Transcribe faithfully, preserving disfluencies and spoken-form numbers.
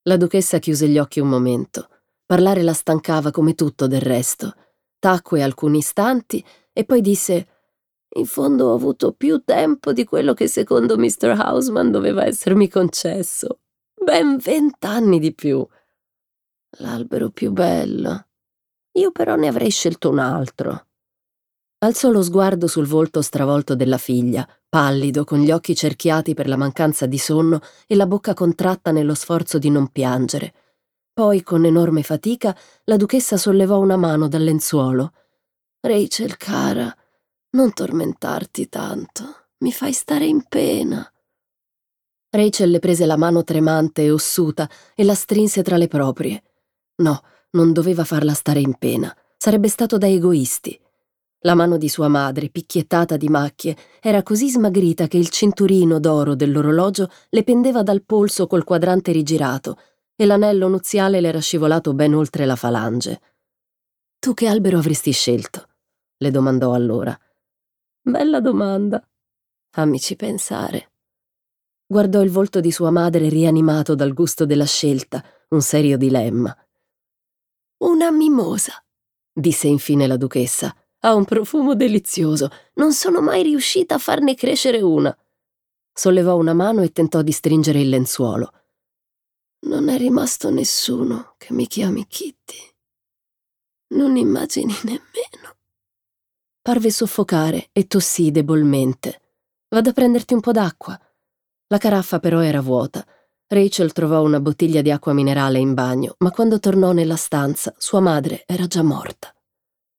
La duchessa chiuse gli occhi un momento. Parlare la stancava come tutto del resto. Tacque alcuni istanti e poi disse: «In fondo ho avuto più tempo di quello che secondo mister Houseman doveva essermi concesso. Ben vent'anni di più. L'albero più bello. Io però ne avrei scelto un altro». Alzò lo sguardo sul volto stravolto della figlia, pallido, con gli occhi cerchiati per la mancanza di sonno e la bocca contratta nello sforzo di non piangere. Poi, con enorme fatica, la duchessa sollevò una mano dal lenzuolo. «Rachel, cara, non tormentarti tanto. Mi fai stare in pena». Rachel le prese la mano tremante e ossuta e la strinse tra le proprie. No, non doveva farla stare in pena. Sarebbe stato da egoisti. La mano di sua madre, picchiettata di macchie, era così smagrita che il cinturino d'oro dell'orologio le pendeva dal polso col quadrante rigirato e l'anello nuziale le era scivolato ben oltre la falange. «Tu che albero avresti scelto?» le domandò allora. «Bella domanda. Fammici pensare». Guardò il volto di sua madre rianimato dal gusto della scelta, un serio dilemma. «Una mimosa», disse infine la duchessa. «Ha un profumo delizioso. Non sono mai riuscita a farne crescere una». Sollevò una mano e tentò di stringere il lenzuolo. «Non è rimasto nessuno che mi chiami Kitty. Non immagini nemmeno». Parve soffocare e tossì debolmente. «Vado a prenderti un po' d'acqua». La caraffa però era vuota. Rachel trovò una bottiglia di acqua minerale in bagno, ma quando tornò nella stanza, sua madre era già morta.